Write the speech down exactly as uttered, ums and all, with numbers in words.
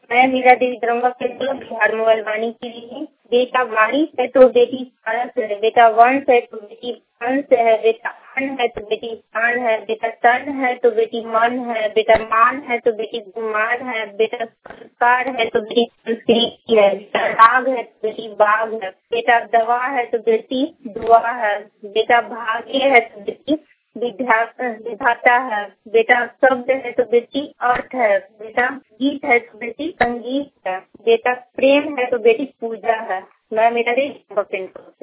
मैं मीरा देवी तिरंगा petrol Bihar mobile वाणी की लिए बेटा बारिश है तो बेटी पारस है, बेटा वंश है तो बेटी वंश है, बेटा अन्न है तो बेटी स्थान है, बेटा तन है तो बेटी मन है, बेटा मान है तो बेटी गुमान है, बेटा संस्कार है तो बेटी संस्कृति है, बेटा राग है तो बेटी बाग है, बेटा दवा है तो बेटी दुआ है, बेटा भाग्य है तो बेटी विधा विधाता है, बेटा शब्द है तो बेटी अर्थ है, बेटा गीत है तो बेटी संगीत है, बेटा प्रेम है तो बेटी पूजा है। मैं मेरा